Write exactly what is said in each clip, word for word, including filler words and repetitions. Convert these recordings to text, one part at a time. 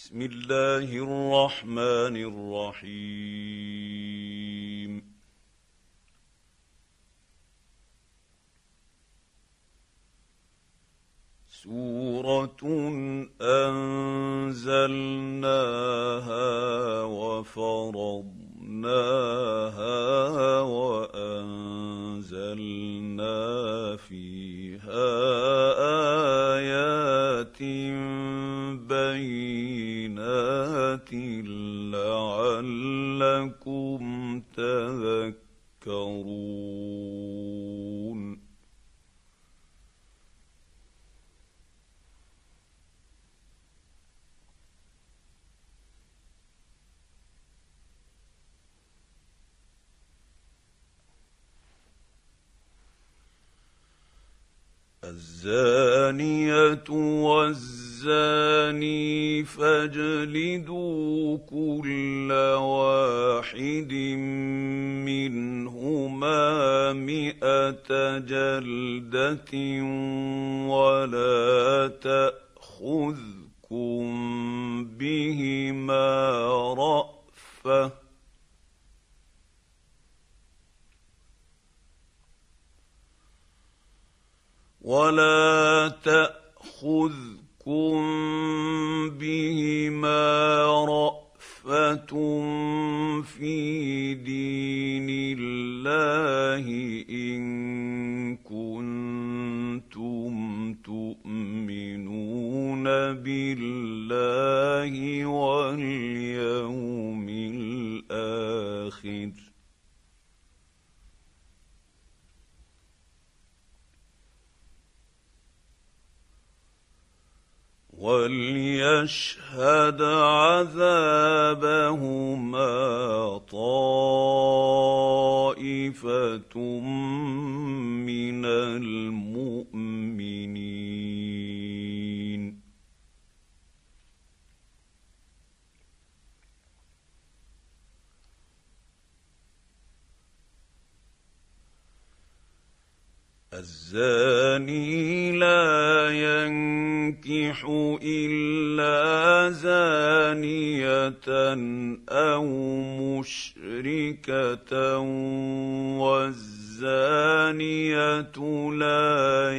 بسم الله الرحمن الرحيم. سورة أنزلناها وفرضناها وأنزلنا فيها آيات بينات لعلكم تذكرون. الزانية والزاني فاجلدوا كل واحد منهما مئة جلدة ولا تأخذكم بهما رأفة ولا تأخذكم بهما رأفة في دين الله إن كنتم تؤمنون بالله واليوم الآخر. وليشهد عذابهما طائفة من المؤمنين. الزاني لا ينكح إلا زانية أو مشركة والزانية لا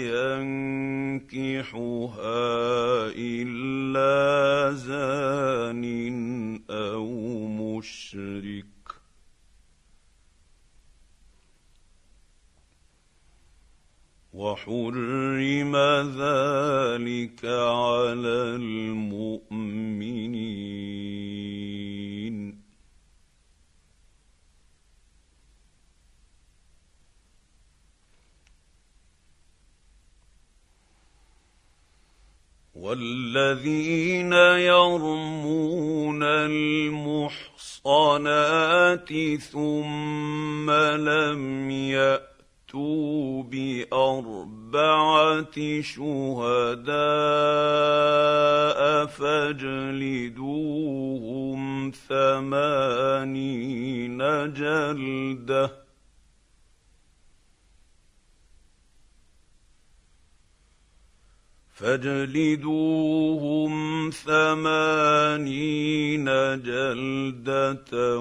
ينكحها إلا زان أو مشرك وحرم ذلك على المؤمنين. والذين يرمون المحصنات ثم لم يأتوا بأربعة شهداء فاجلدوهم ثمانين جلدة فاجلدوهم ثمانين جلدة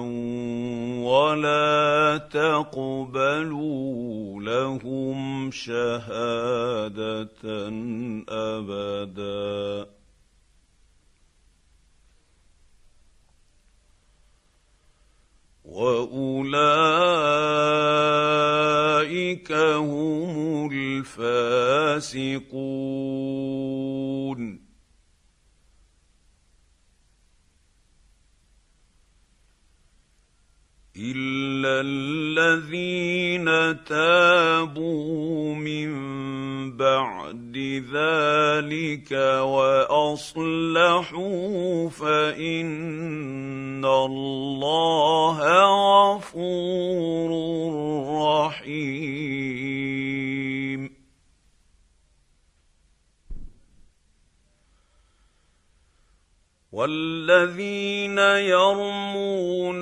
ولا تقبلوا لهم شهادة أبدا وأولئك هم الفاسقون. إلا الذين تابوا من بعد ذلك وأصلحوا فإن الله غفور رحيم. والذين يرمون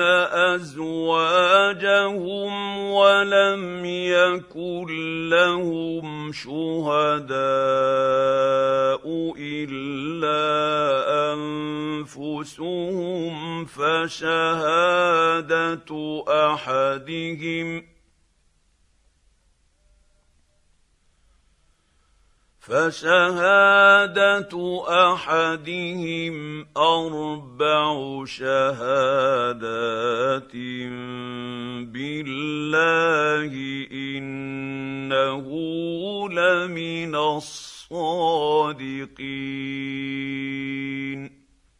أزواجهم ولم يكن لهم شهداء إلا أنفسهم أنفسهم فشهادة أحدهم فشهادة أحدهم أربع شهادات بالله إنه لمن الصادقين.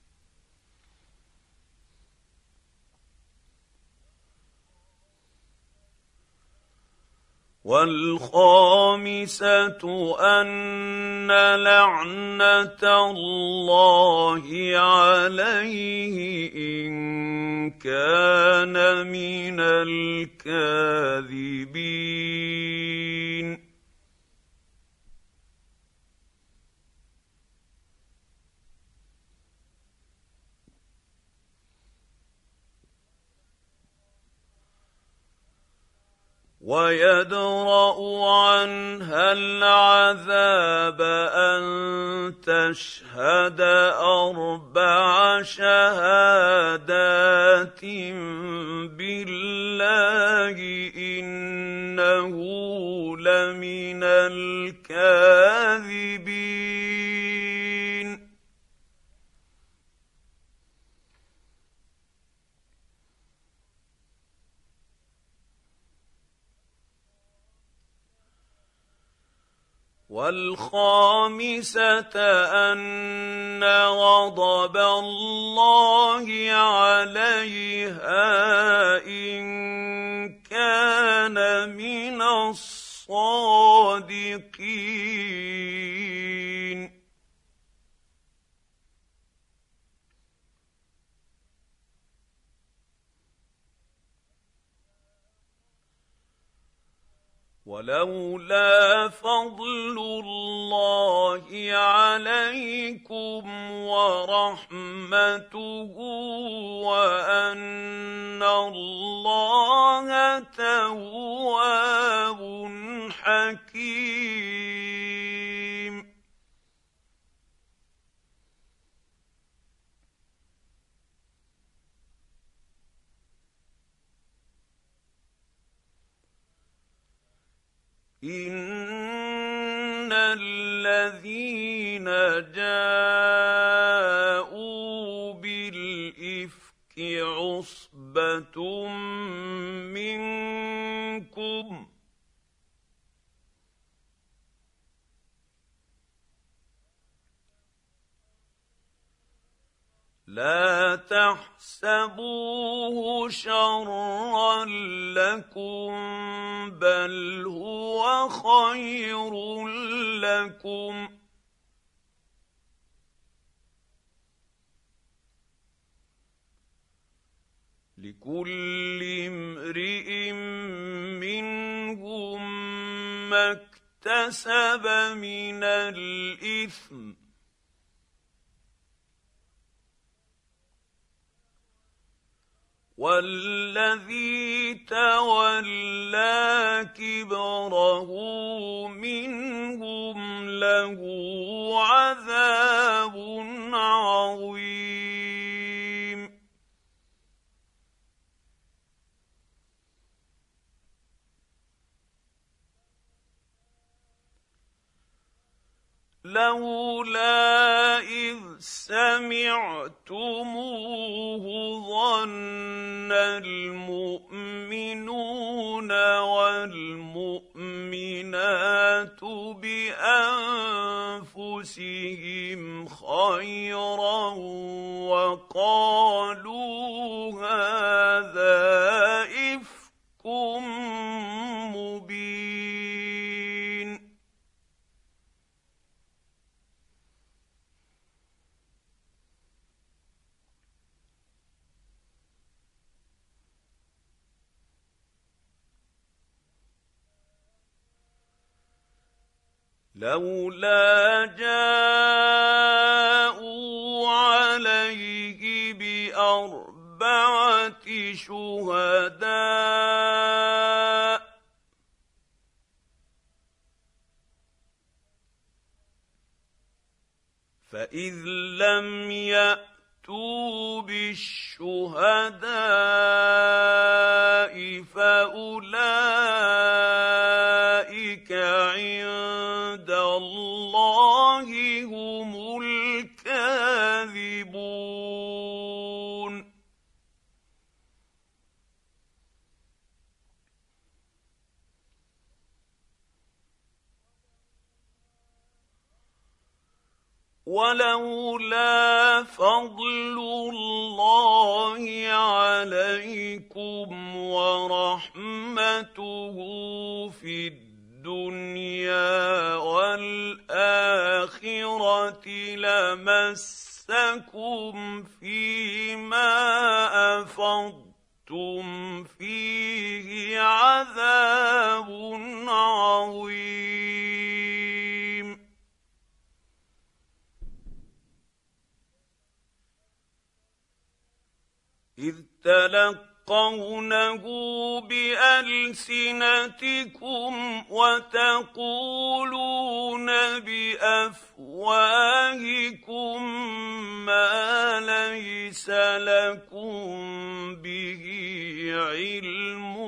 والخامسة أن لعنة الله عليه إن كان من الكاذبين. ويدرأ عنها العذاب أن تشهد أربع شهادات بالله إنه لمن الكاذبين. والخامسة أن غضب الله عليها إن كان من الصادقين. ولولا فضل الله عليكم ورحمته وأن الله تواب حكيم. إن الذين جاءوا بالإفك عصبة منكم لا تحسبوه شرا لكم بل هو خير لكم لكل امرئ منهم ما اكتسب من الإثم والذي تولى كبره منهم له عذاب عظيم. لولا إذ سمعتموه ظن المؤمنون والمؤمنات بأنفسهم خيرا وقالوا هذا إفك مبين. لولا جاءوا عليه بأربعة شهداء فإذ لم يأتوا فَأْتُوا بِالشُّهَدَاءِ فَأُولَٰئِكَ عِندَ اللَّهِ هُمُ الْكَاذِبُونَ. وَلَوْلَا فَضْلُ اللَّهِ عَلَيْكُمْ وَرَحْمَتُهُ فِي الدُّنْيَا وَالْآخِرَةِ لَمَسَّكُمْ فِيمَا أَفَضْتُمْ فِيهِ عَذَابٌ عَظِيمٌ. إِذْ تَلَقَّوْنَهُ بِأَلْسِنَتِكُمْ وَتَقُولُونَ بِأَفْوَاهِكُم مَّا لَيْسَ لَكُم بِهِ عِلْمٌ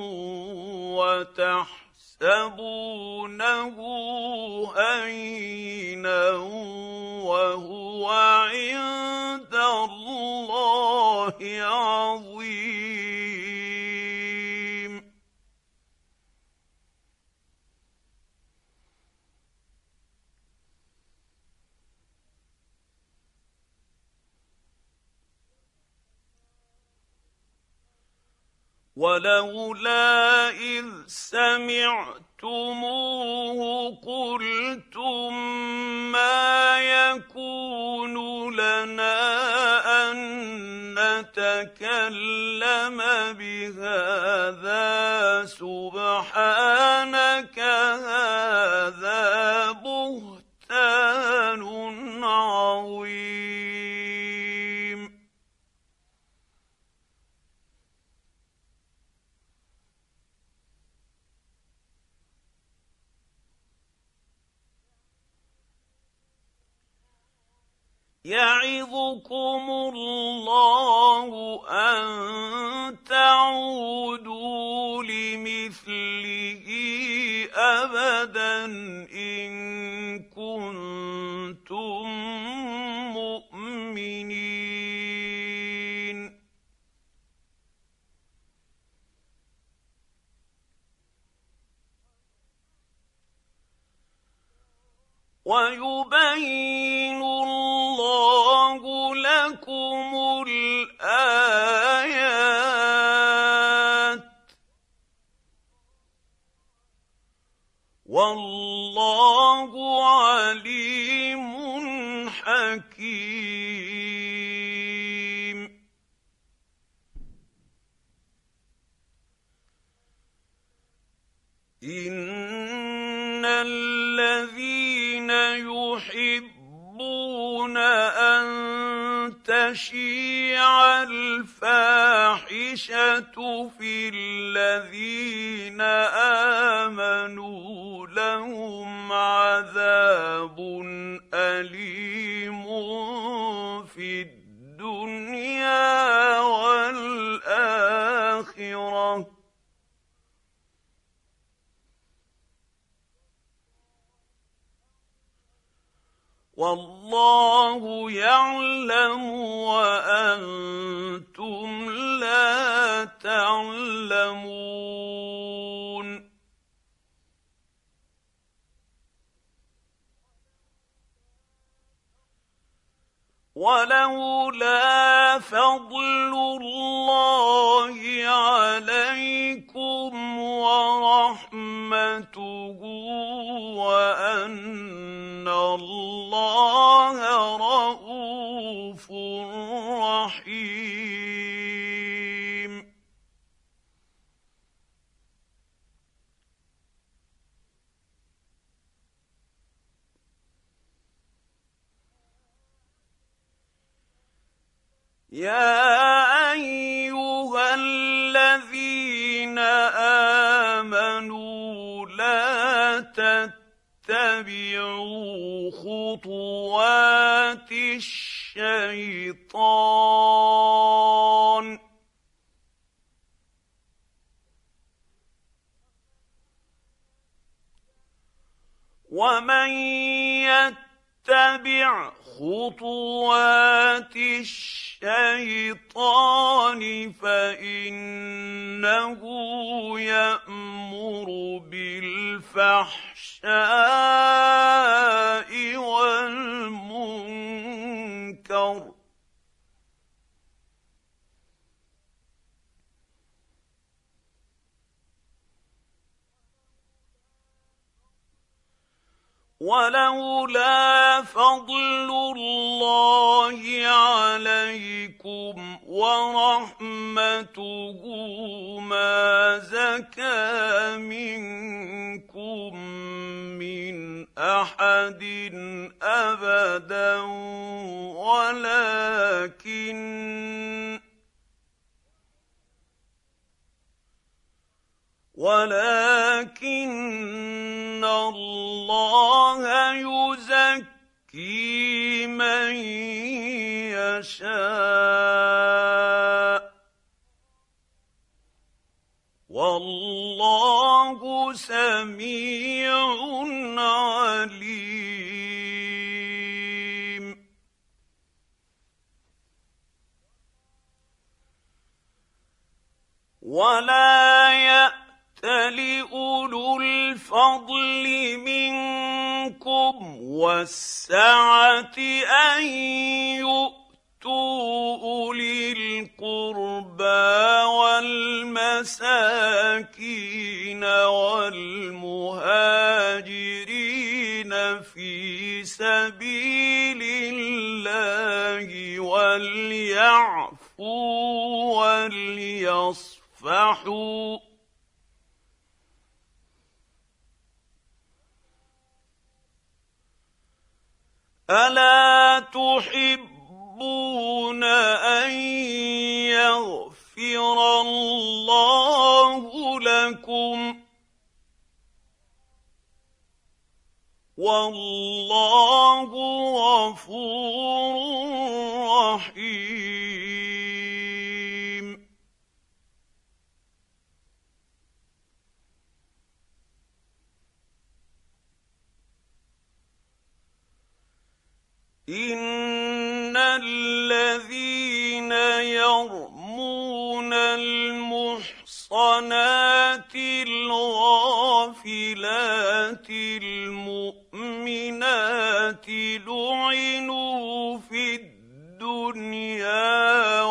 وَتَحْسَبُونَهُ هَيِّنًا وَهُوَ عِندَ اللَّهِ عَظِيمٌ. وَلَوْلَا إِذْ سَمِعْتُمُوهُ قُلْتُم مَّا يَكُونُ لَنَا أَن نَّتَكَلَّمَ بِهَٰذَا سُبْحَانَكَ هَٰذَا بُهْتَانٌ عَظِيمٌ. يَعِظُكُمُ اللَّهُ أَن تَعُودُوا لِمِثْلِهِ أَبَدًا إِن كُنتُم مُّؤْمِنِينَ. وَيُبَيِّنُ اللَّهُ لَكُمُ الْآيَاتِ ۚ وَاللَّهُ عَلِيمٌ حَكِيمٌ. إِنَّ الَّذِينَ يُحِبُّونَ أَن تَشِيعَ الْفَاحِشَةُ فِي الَّذِينَ آمَنُوا لَهُمْ عَذَابٌ أَلِيمٌ فِي الدُّنْيَا وَالْآخِرَةِ ۚ وَاللَّهُ يَعْلَمُ وَأَنتُمْ لَا تَعْلَمُونَ. وَلَوْلَا فَضْلُ اللَّهِ عَلَيْكُمْ وَرَحْمَتُهُ وَأَنَّ اللَّهَ رَءُوفٌ رَّحِيمٌ يَا أَيُّهَا الَّذِينَ آمَنُوا لَا تَتَّبِعُوا خُطُوَاتِ الشَّيْطَانِ الشيطان ومن يتبع خطوات الشيطان فإنه يأمر بالفحشاء والمنكر ولولا فضل الله عليكم ورحمته ما زكى منكم من أحد أبدا ولكن ولكن الله يزكي من يشاء والله سميع عليم. ولا يأتل أولو الفضل منكم والسعة أن يؤتوا أولي القربى والمساكين والمهاجرين في سبيل الله وليعفوا وليصفحوا ألا تحبون أن يغفر الله لكم والله غفور رحيم. إن الذين يرمون المحصنات الغافلات المؤمنات لعنوا في الدنيا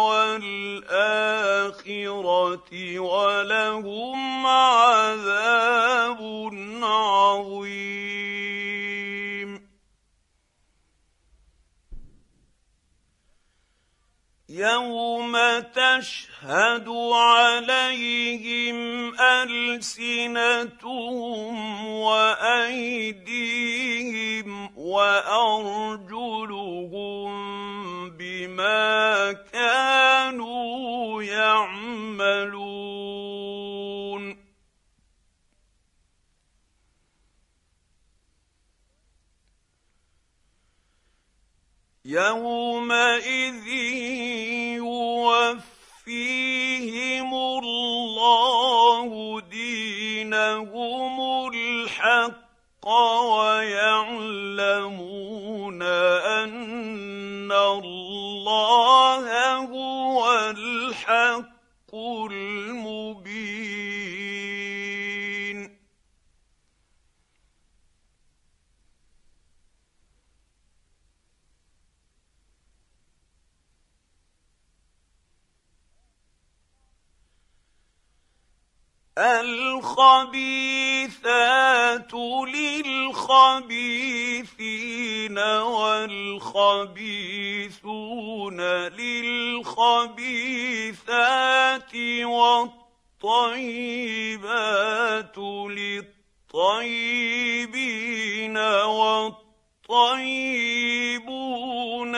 والآخرة ولهم عذاب عظيم. يوم تشهد عليهم ألسنتهم وأيديهم وأرجلهم بما كانوا يعملون. يومئذ يوفيهم الله دينهم الحق ويعلمون أن الله هو الحق المبين. الخبيثات للخبيثين والخبيثون للخبيثات والطيبات للطيبين والطيبون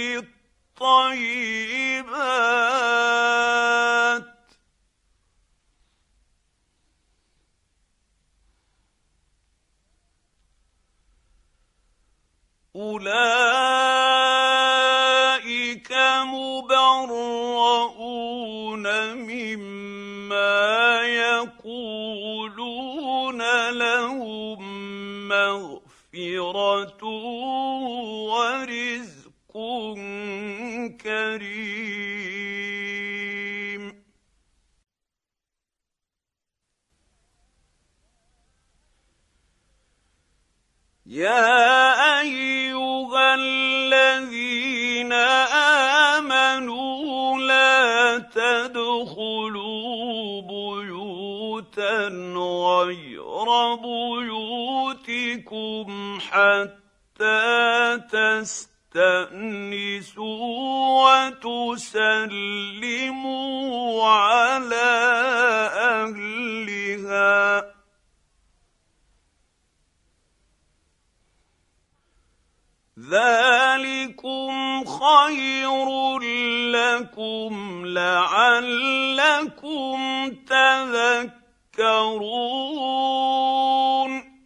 للطيبات أولئك ذلك مبرؤون مما يقولون لهم مغفرة ورزق كريم. يا أيها الذين آمنوا لا تدخلوا بيوتا غير بيوتكم حتى تستأنسوا وتسلموا على أهلها. ذلكم خير لكم لعلكم تذكرون.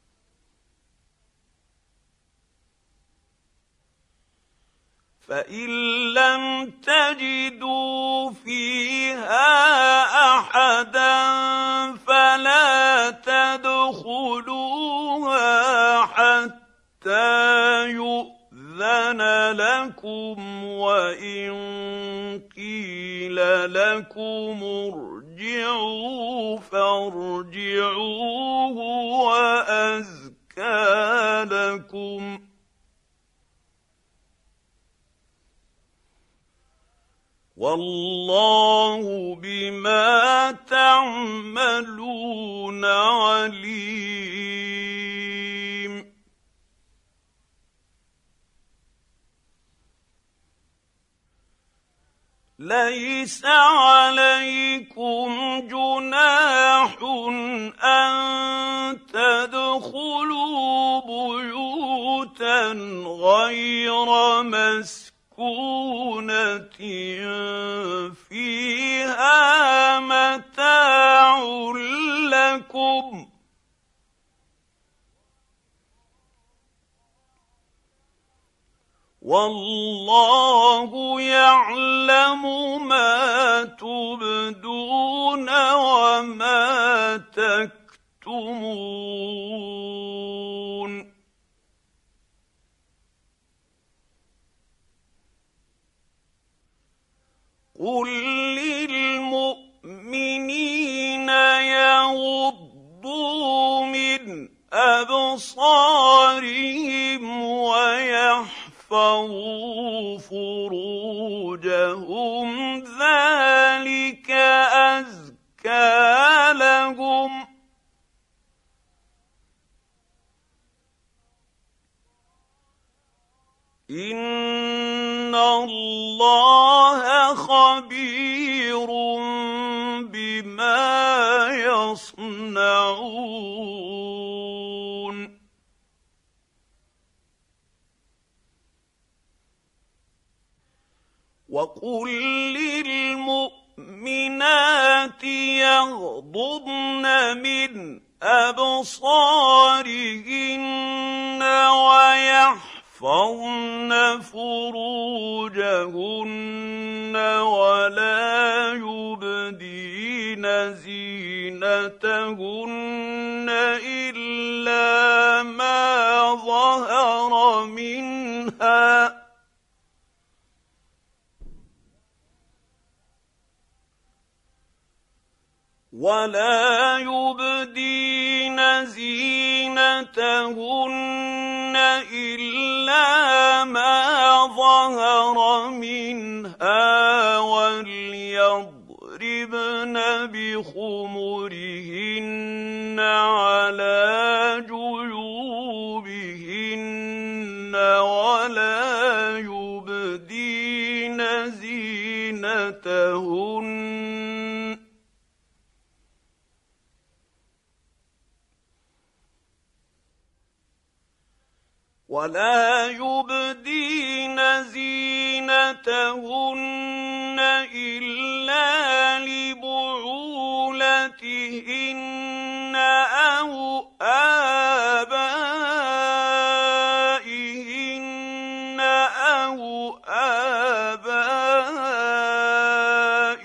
فإن لم تجدوا فيها أحدا فلا تدخلوها حتى يؤذن لكم، وإن قيل لكم ارجعوا فارجعوا هو أزكى لكم. والله بما تعملون عليم. ليس عليكم جناح أن تدخلوا بيوتا غير مسكونة فيها متاع لكم، والله يعلم ما تبدون وما تكتمون. قل للمؤمنين يغضوا من أبصارهم ويحفظوا فروجهم ذلك أزكى لهم. إن الله خبير بما يصنعون. وقل للمؤمنات يغضضن من أبصارهن ويحفظن فروجهن ولا يبدين زينتهن إلا ما ظهر منها ولا يبدين زينتهن إلا ما ظهر منها وليضربن بخمرهن على جيوبهن ولا يبدين زينتهن ولا يبدين زينتهن إلا لبعولتهن أو آبائهن أو آباء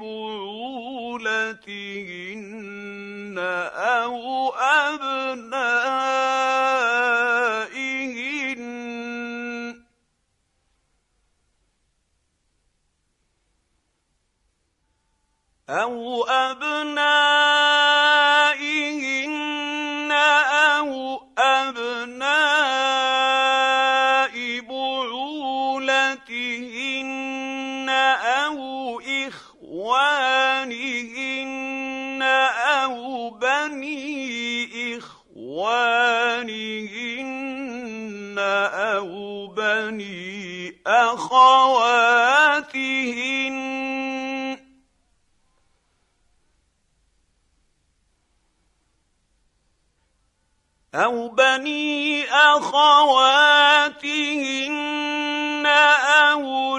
بعولتهن أو أبنائهن أو أبنائهن أو أبناء بعولتهن أو إخوانهن أو بني إخوانهن أو بني أخواتهن أو بني أخواتهن أو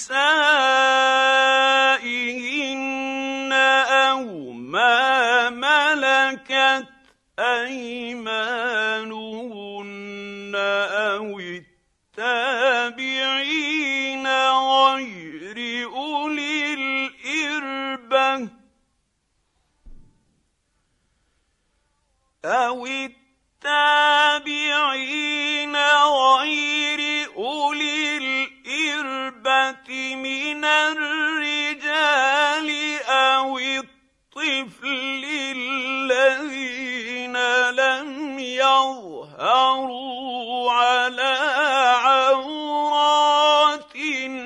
نسائهن أو ما ملكت أيمانهن أو التابعين غير أولي الإربة أو التابعين غير أولي الإربة من الرجال أو الطفل الذين لم يظهروا على عورات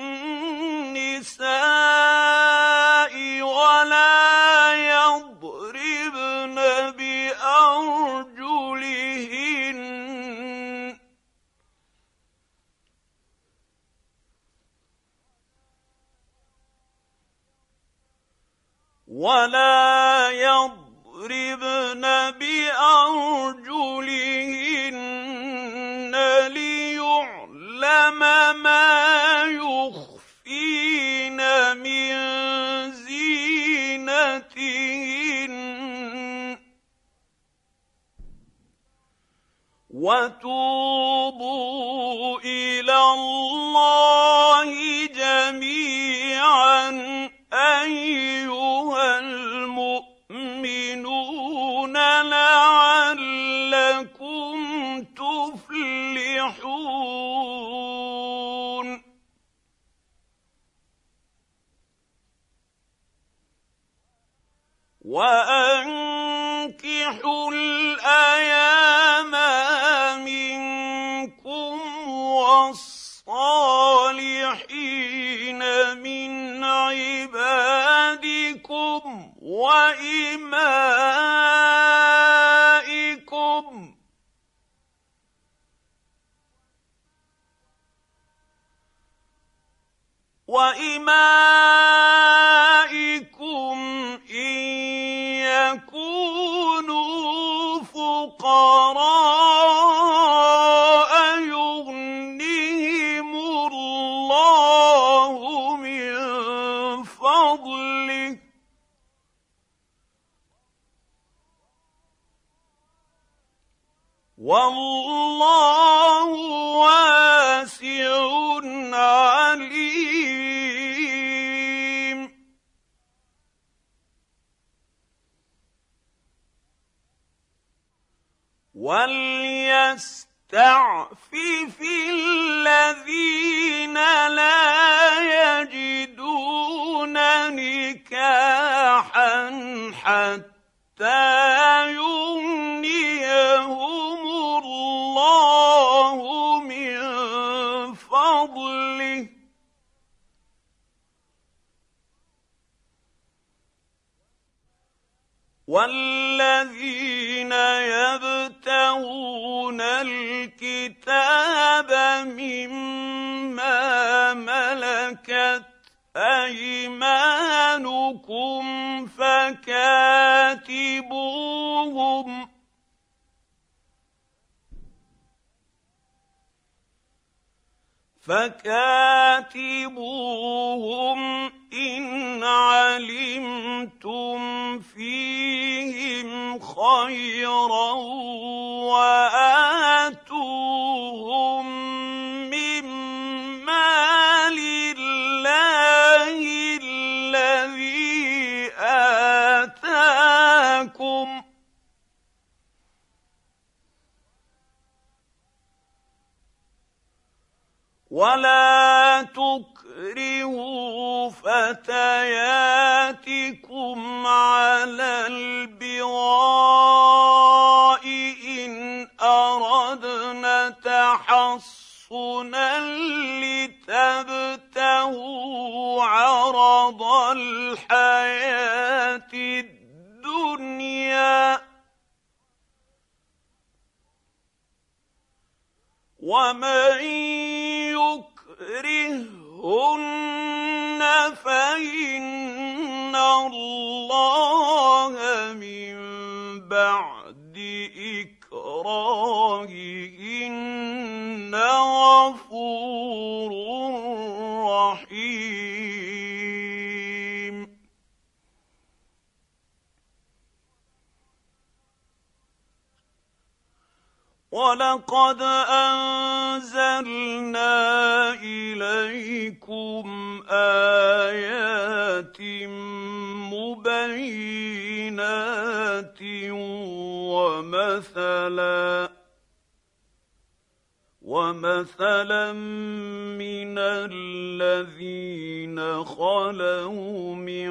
النساء ولا يضربن بأرجلهن ولا يضربن بأرجلهن ليعلم ما يخفين من زينتهن وتوبوا إلى الله جميعا أيها المؤمنون لعلكم تفلحون وأنكحوا الأيام منكم والصالحين من عبادكم وإمائكم وإمائكم إن يكونوا فقراء يغنيهم الله من فضله والله واسع عليم وليستعفف الذين لا يجدون نكاحا حتى يغنيهم الله من فضله والذين يبتغون الكتاب مما ملكت أيمانكم فكاتبوهم فكاتبوهم إن علمتم فيهم خيرا وآتوهم مما لله ولا تكرهوا فتياتكم على البغاء إن أردنا تحصنا لتبتغوا عرض الحياة الدنيا ومن يكرههن فإن الله من بعد إكراههن غفور رحيم. ولقد أنزلنا إليكم آيات مبينات ومثلا ومثلا من الذين خلوا من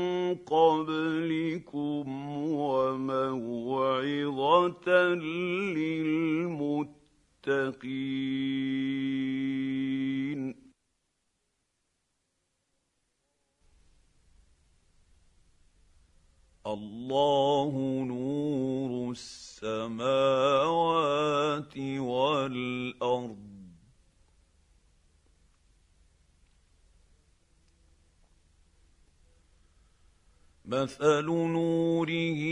قبلكم وموعظة للمتقين. الله نور السماوات والأرض مثل نوره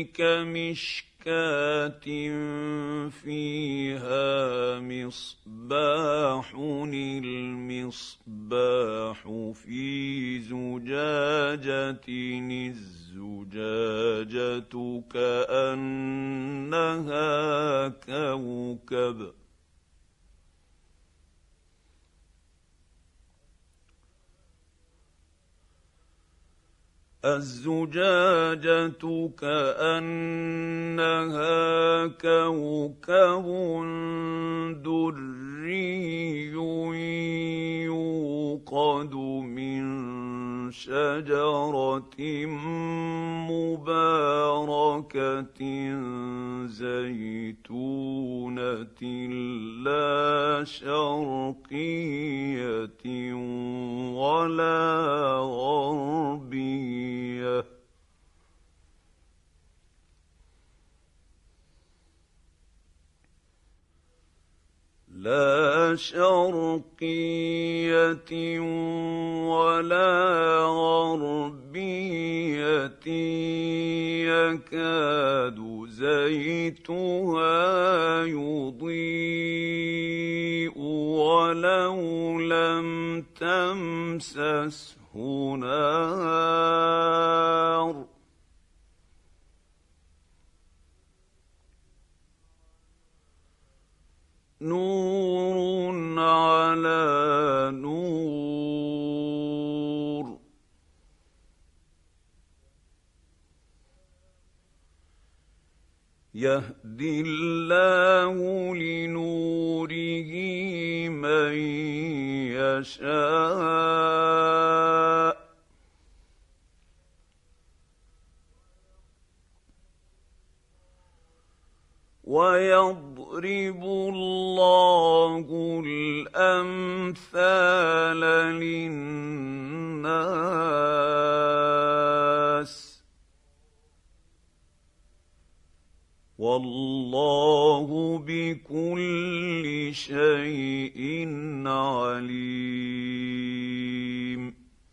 كمشكاة فيها مصباح المصباح في زجاجة الزجاجة كأنها كوكب الزجاجة كأنها كوكب دري يوقد من شجرة مباركة زيتونة لا شرقية ولا غربية لا شرقية ولا غربية يكاد زيتها يضيء ولو لم تمسسه نار نور على نور يهدي الله لنوره من يشاء ويضرب الله الأمثال للناس والله بكل شيء عليم.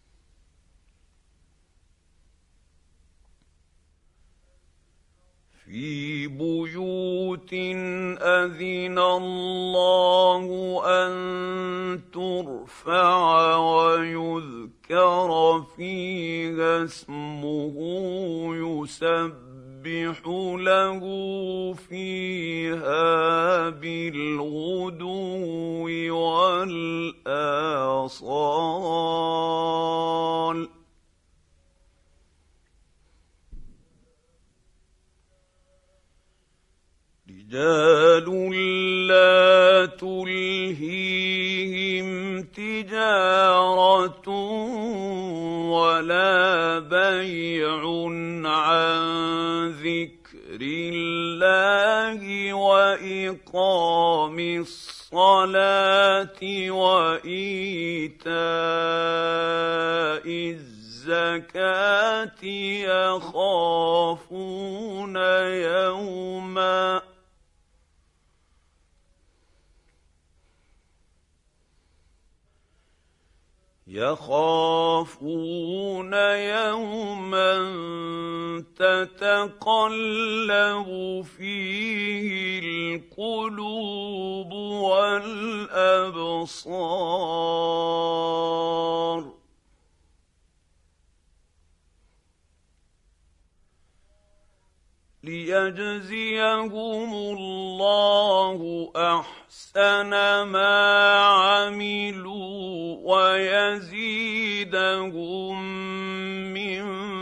في بيوت أذن الله أن ترفع ويذكر فيها اسمه يسبح له فيها بالغدو والآصال رجال لا تلهيهم ذكر الله وإقام الصلاة وإيتاء الزكاة يخافون يوما يخافون يوما تتقلب فيه القلوب والأبصار ليجزيهم الله أحسن ما عملوا ويزيدهم من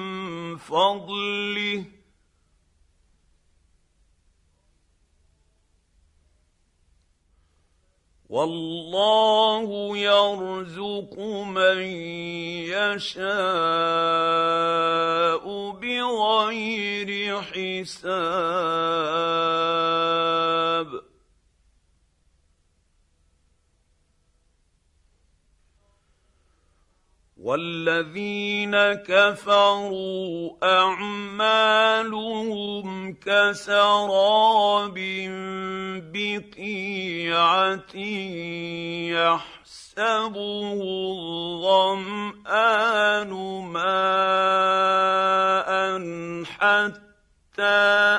فضله والله يرزق من يشاء بغير حساب والذين كفروا أعمالهم كسراب بقيعة يحسبه الظمآن ماء حتى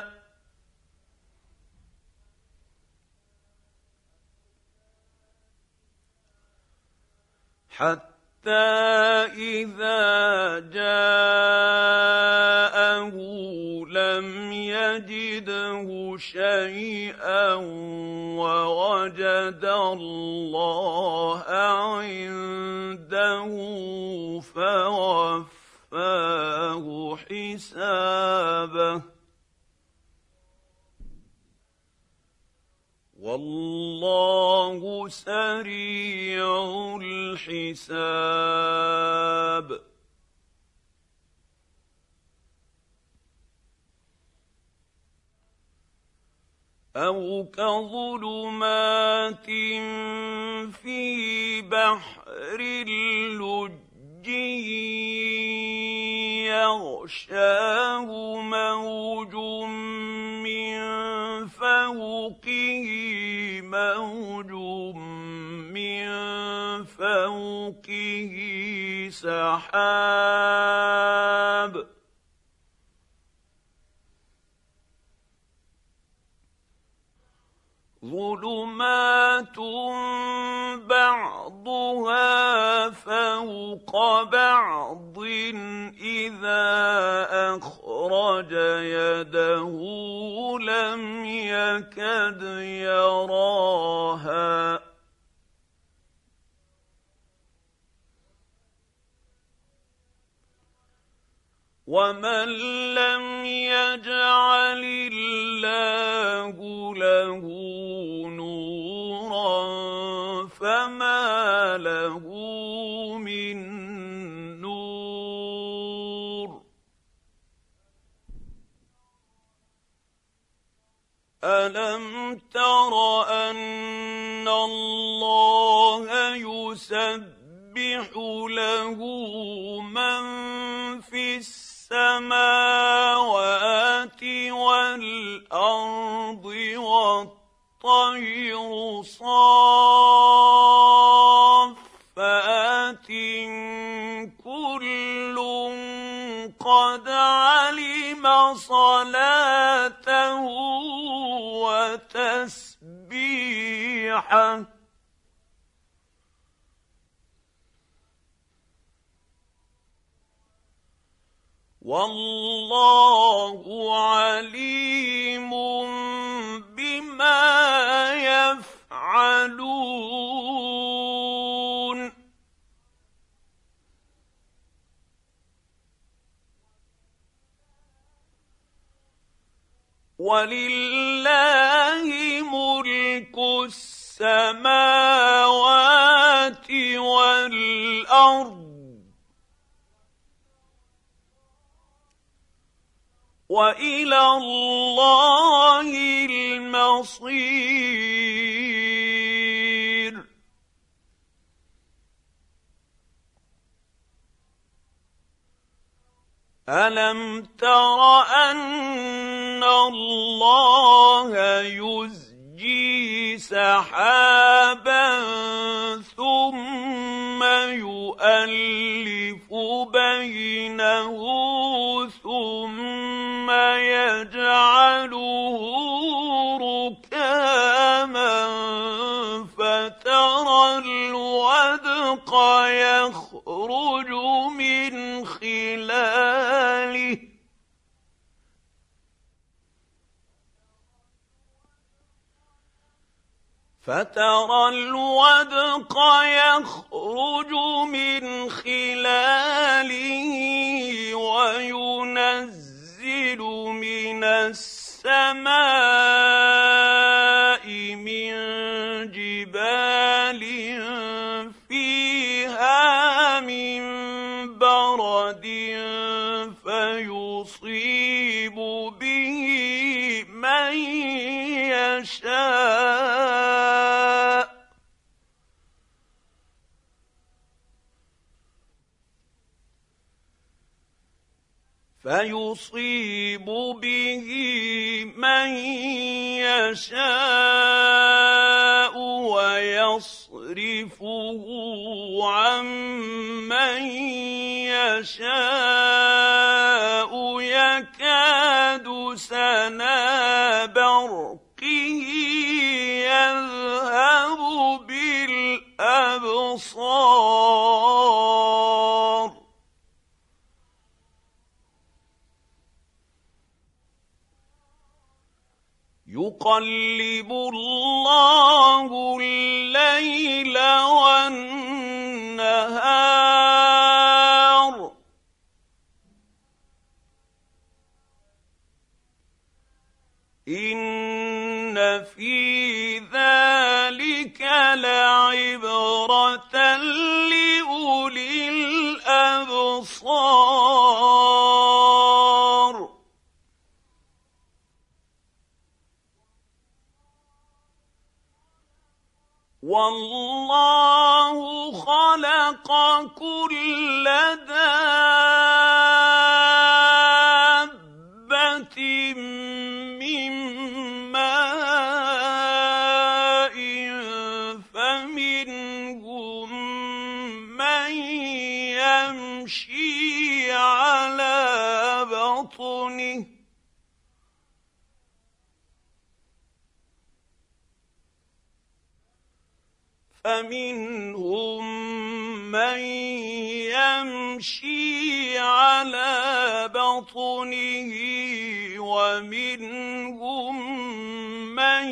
حتى إذا جاءه لم يجده شيئا ووجد الله عنده فوفاه حسابه والله سريع الحساب أو كظلمات في بحر لجي يغشاه موج من فوقه موج من فوقه سحاب ظلمات بعضها فوق بعض إذا أخرج يده لم يكد يراها ومن لم يجعل الله له نورا فما له من نور ألم تر أن الله يسبح له من في السماوات والأرض والطير صافات كل قد علم صلاته وتسبيحه والله عليم بما يفعلون ولله ملك السماوات والأرض والى الله المصير. الم تر ان الله يزجي سحابا ثم يؤلف بينه ثم يجعله ركاما فترى الودق يخرج من خلاله فترى الودق يخرج من خلاله وينزل من السماء من جبال فيها من برد فيصيب به من يشاء فيصيب به من يشاء ويصرفه عن من يشاء يكاد سنا برقه يذهب بالأبصار يقلب الله الليل والنهار إن في ذلك لعبرة لأولي الأبصار. والله خلق كل دابة من ماء فمنهم من يمشي على بطنه فمنهم من يمشي على بطنه ومنهم من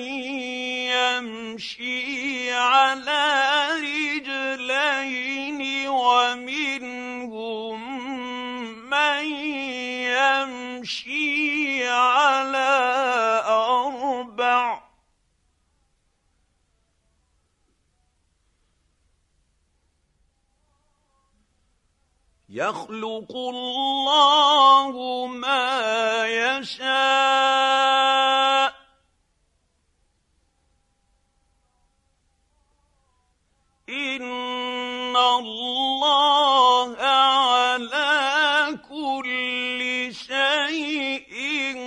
يمشي على رجلين ومنهم من يمشي على أربع يخلق الله ما يشاء إن الله على كل شيء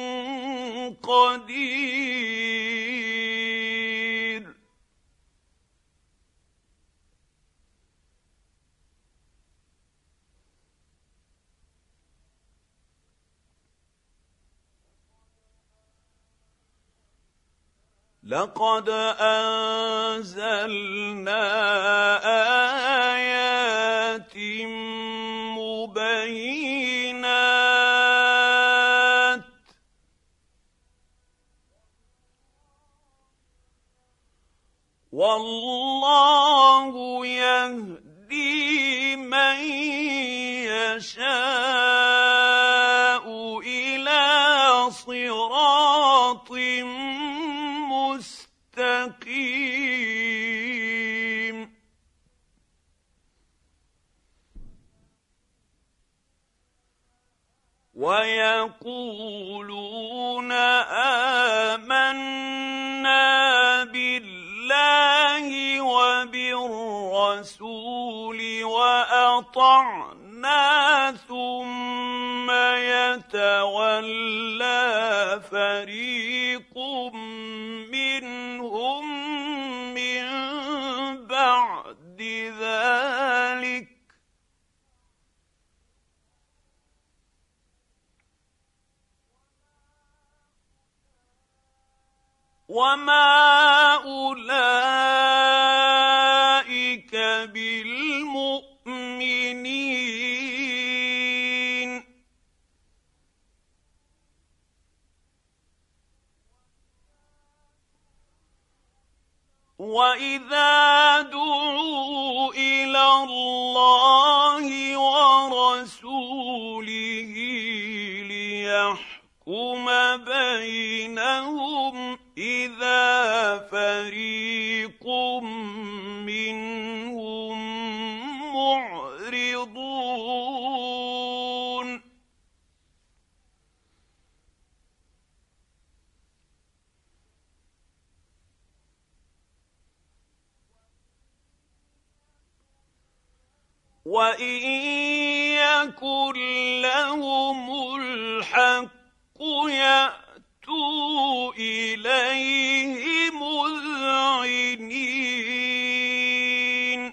قدير. لقد أنزلنا آيات مبينات والله يهدي من يشاء إلى صراط مستقيم. ويقولون آمنا بالله وبالرسول وأطعنا ثم يتولى فريق منهم من بعد ذلك وما أولئك بالمؤمنين وإذا دعوا إلى الله ورسوله ليحكم بينهم إذا فريق منهم معرضون وإن يكن لهم الحق يأتوا إليه مذعنين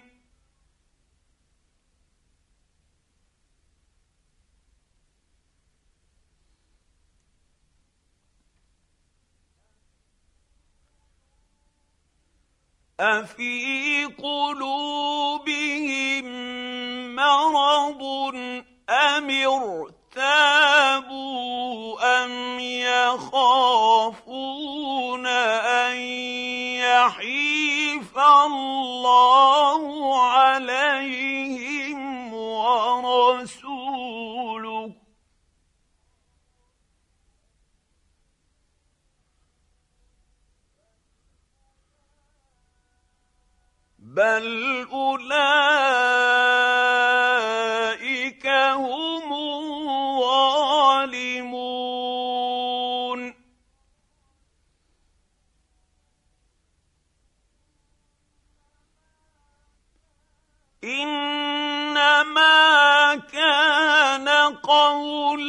أفي قلوبهم مرض أم ارتابوا أم يخافون أن يحيف الله عليهم ورسوله بل أولئك هم الظالمون إنما كان قول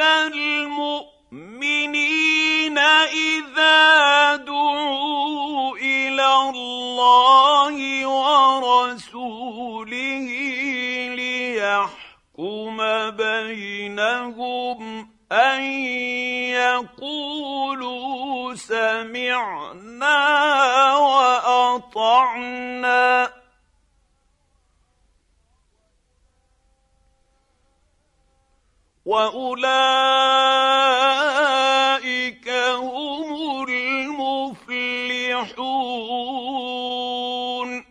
المؤمنين إذا دعوا إلى الله ورسوله ليحكم بينهم أن يقولوا سمعنا وأطعنا وأولئك هم المفلحون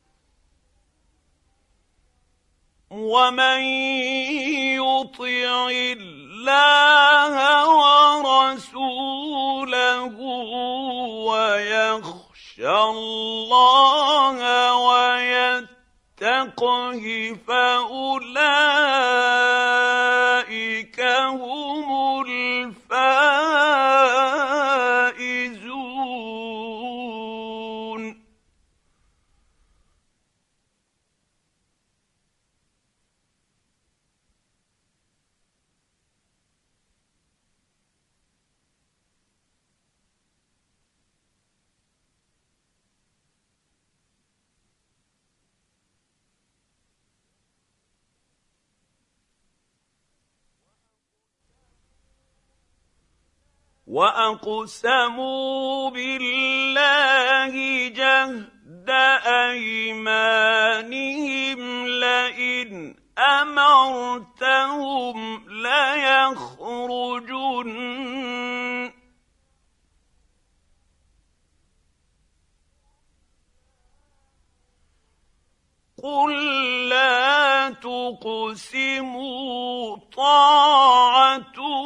ومن يطع الله ورسوله ويخشى الله ويتقه فأولئك هم الفائزون وأقسموا بالله جهد أيمانهم لئن أمرتهم ليخرجن قل لا تقسموا طاعة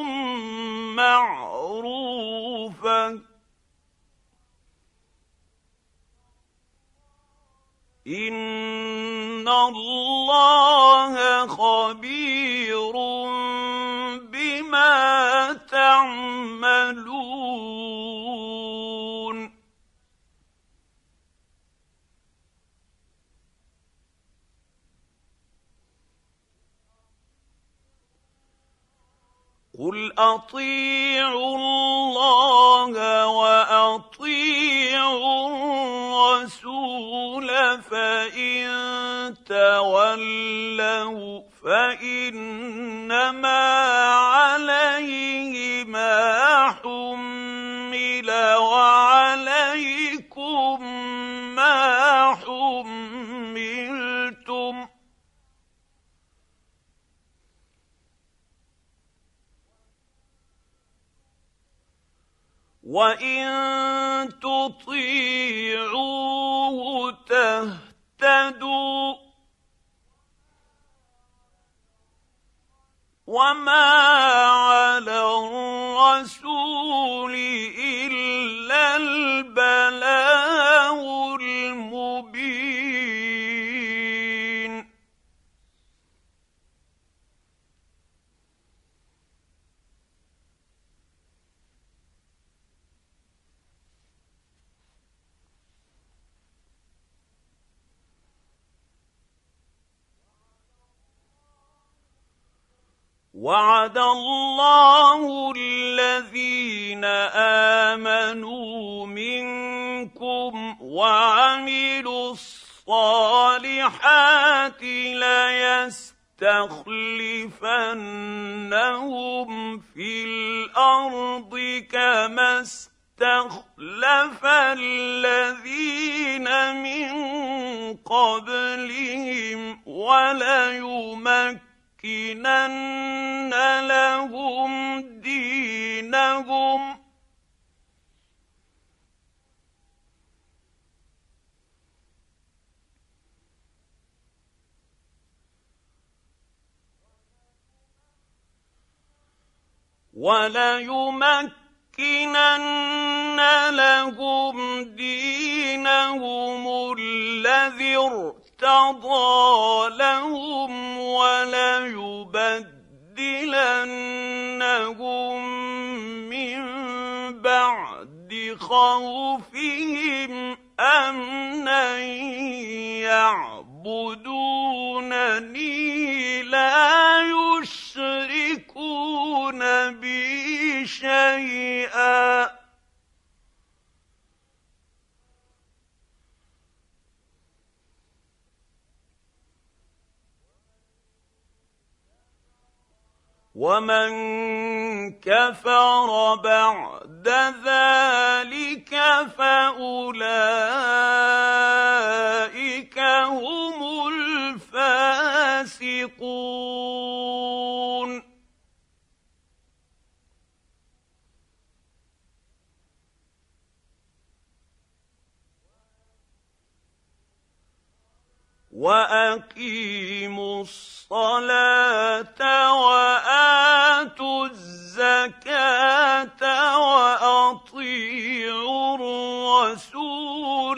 معروفة إن الله خبير بما تعملون قل اطيعوا الله واطيعوا الرسول فان تولوا فانما عليه ما حمل وعليكم ما حملتم وَإِن تُطِيعُوهُ تَهْتَدُوا ۚ وَمَا عَلَى الرَّسُولِ إِلَّا الْبَلَاغُ الْمُبِينُ وعد الله الذين آمنوا منكم وعملوا الصالحات ليستخلفنهم في الأرض كما استخلف الذين من قبلهم وليمكنن لَّنَّ لَهُمْ دِينَهُمْ وَلَيُمَكِّنَنَّ لَهُمْ دِينَهُمُ الَّذِي ارْتَضَىٰ لَهُمْ وَلَيُبَدِّلَنَّهُم مِّن بَعْدِ خَوْفِهِمْ أَمْنًا يَعْبُدُونَنِي لَا يُشْرِكُونَ بِي شَيْئًا وَمَن كَفَرَ بَعْدَ ذَٰلِكَ فَأُولَٰئِكَ هُمُ الْفَاسِقُونَ وَأَقِيمُوا الصَّلَاةَ وَآتُوا الزَّكَاةَ وَأَطِيعُوا الرَّسُولَ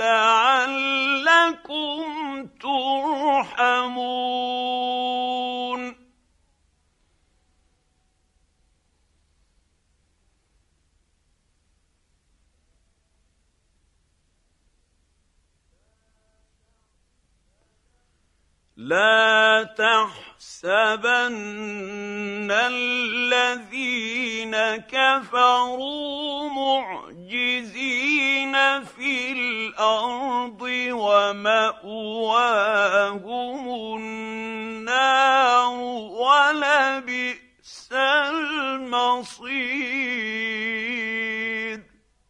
لَعَلَّكُمْ تُرْحَمُونَ لَا تَحْسَبَنَّ الَّذِينَ كَفَرُوا مُعْجِزِينَ فِي الْأَرْضِ وَمَأْوَاهُمُ النَّارُ ۖ وَلَبِئْسَ الْمَصِيرُ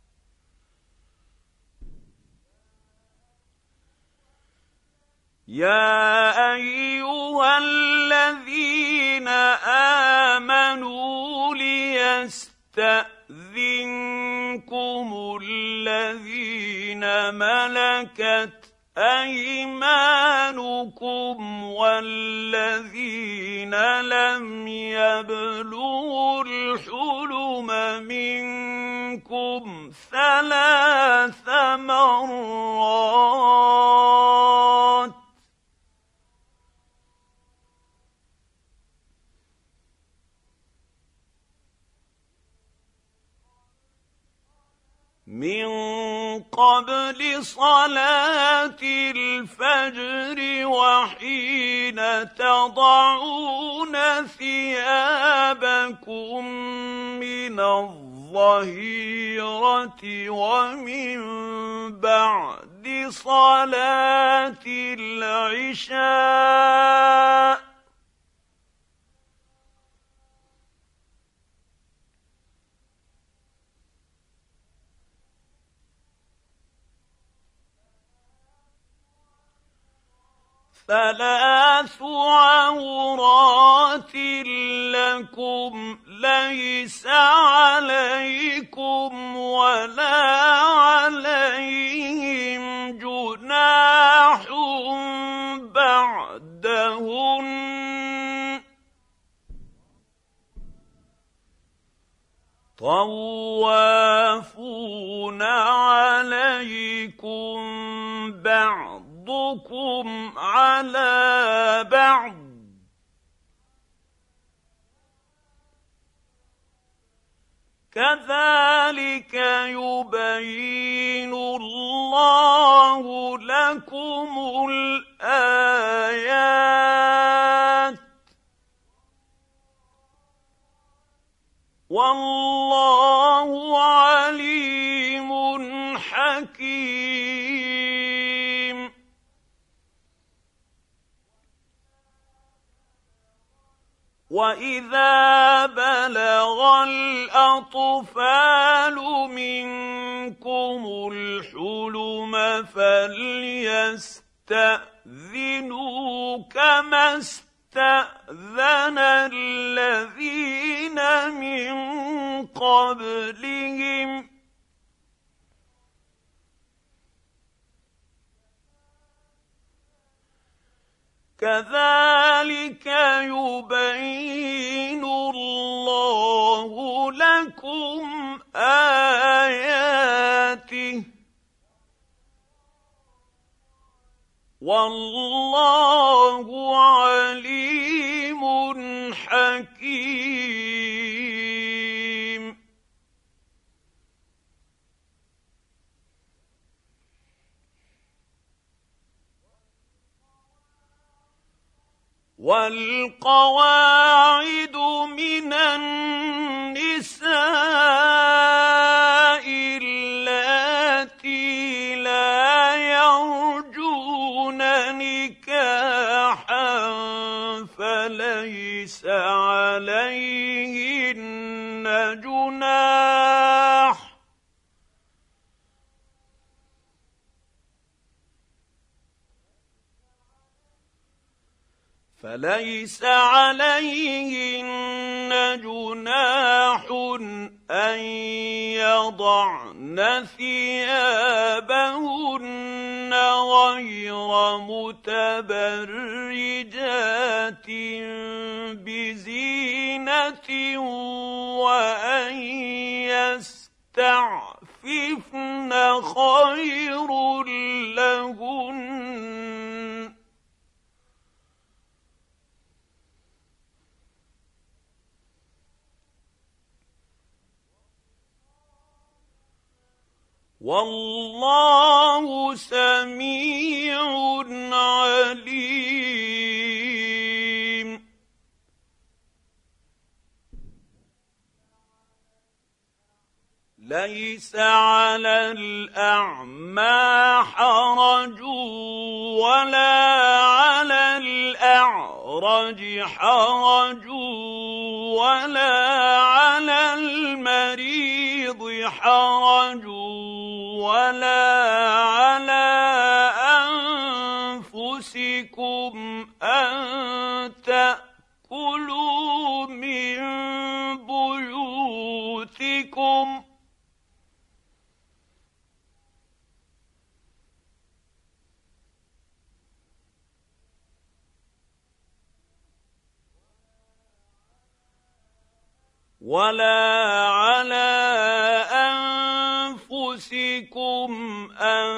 يَا أَيُّهَا الَّذِينَ آمَنُوا لِيَسْتَأْذِنكُمُ الَّذِينَ مَلَكَتْ أَيْمَانُكُمْ وَالَّذِينَ لَمْ يَبْلُغُوا الْحُلُمَ مِنكُمْ ثَلَاثَ مَرَّاتٍ من قبل صلاة الفجر وحين تضعون ثيابكم من الظهيرة ومن بعد صلاة العشاء ثلاث عورات لكم ليس عليكم ولا عليهم جناح بعدهن طوافون عليكم بعضكم على بعض كذلك يبين الله لكم الآيات والله عليم حكيم. وإذا بلغ الأطفال منكم الحلم فليستأذنوا كما استأذن الذين من قبلهم كذلك يبين الله لكم آياته والله عليم حكيم. والقواعد من النساء اللاتي لا يرجون نكاحا فليس عليهن جناح فليس عليهن جناح أن يضعن ثيابهن غير متبرجات بزينة وأن يستعففن خير لهن والله سميع عليم. ليس على الأعمى حرج ولا على الأعرج حرج ولا على المريض حرج ولا على أنفسكم أن تأكلوا من بيوتكم ولا على أنفسكم أن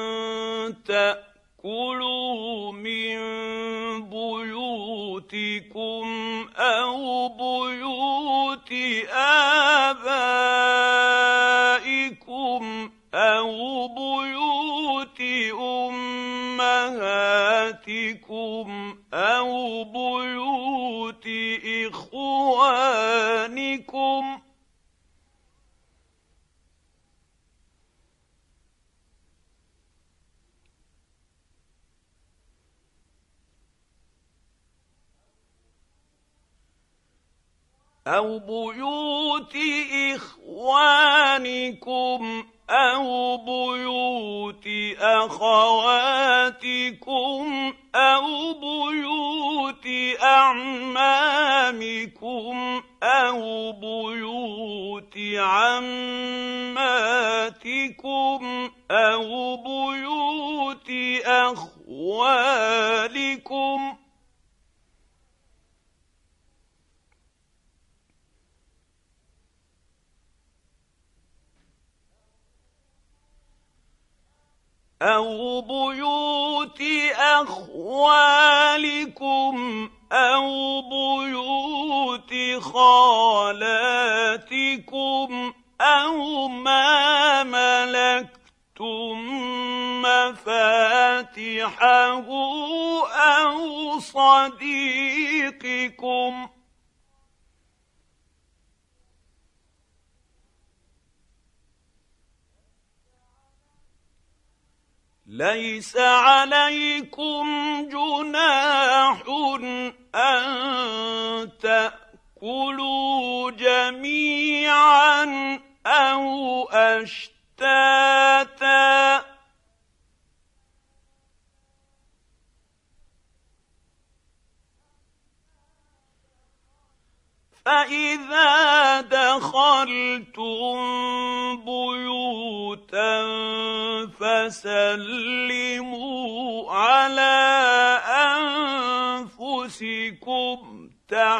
تأكلوا من بيوتكم أو بيوت آبائكم أو بيوت أمهاتكم أو بيوت إخوانكم أو بيوت إخوانكم أو بيوت أخواتكم أو بيوت أعمامكم أو بيوت عماتكم أو بيوت أخوالكم أو بيوت أخوالكم أو بيوت خالاتكم أو ما ملكتم مفاتحه أو صديقكم ليس عليكم جناح أن تأكلوا جميعا أو أشتاتا فإذا دخلتم بيوتا فسلموا على أنفسكم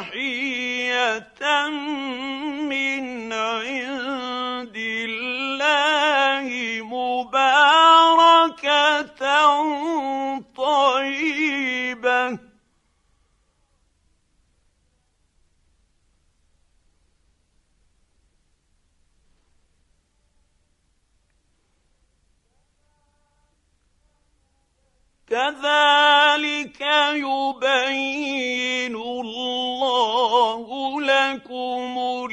تحية من عند الله مباركة طيبة كذلك يبين الله لكم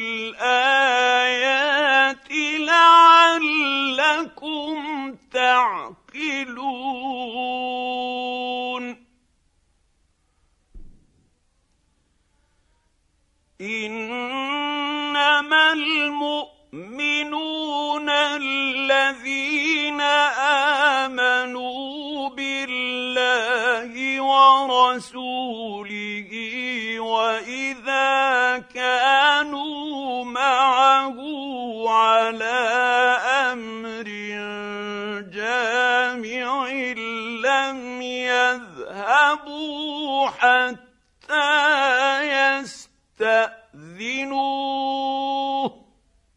الآيات لعلكم تعقلون إنما المؤمنون الذين آمنوا بالله ورسوله وإذا كانوا معه على أمر جامع لم يذهبوا حتى يستأذنوه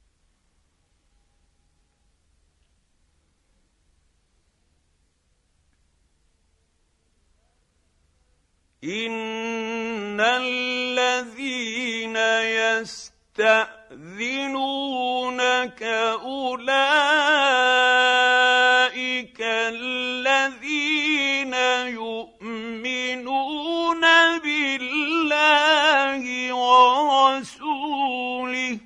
إن الذين يستأذنونك أولئك الذين يؤمنون بالله ورسوله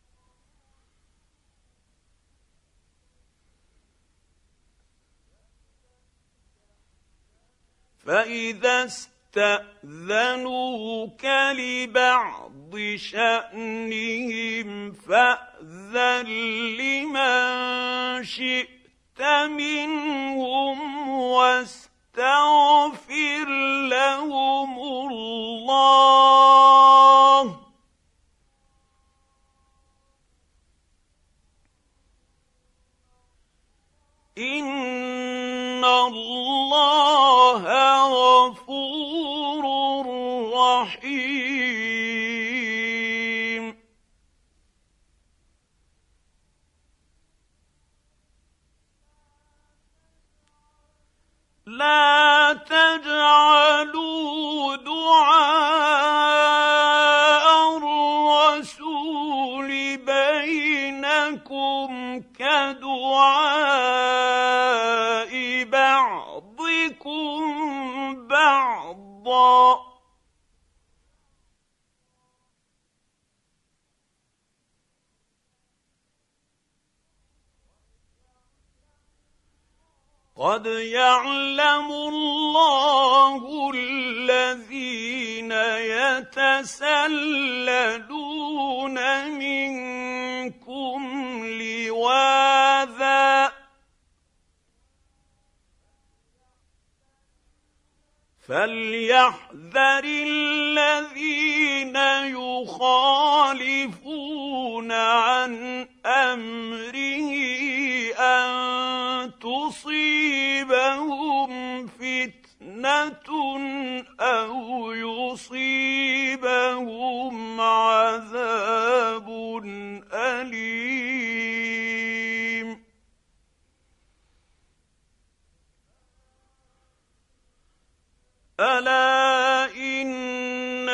فإذا استأذنوك لبعض شأنهم فأذن لمن شئت منهم واستغفر لهم الله إن الله غفور رحيم لا تجعلوا دعاء قد يعلم الله الذين يتسللون منكم لواذا فليحذر الذين يخالفون عن امره ان تصيبهم فتنه او يصيبهم عذاب اليم. الا ان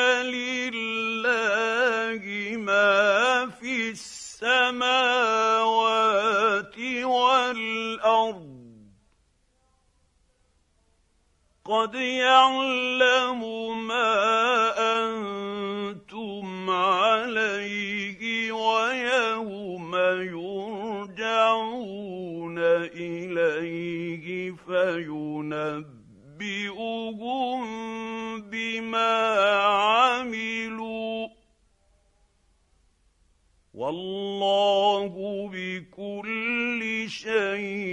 لله ما في السماوات والارض قد يعلم ما انتم عليه ويوم يرجعون اليه فينبئهم بما عملوا والله بكل شيء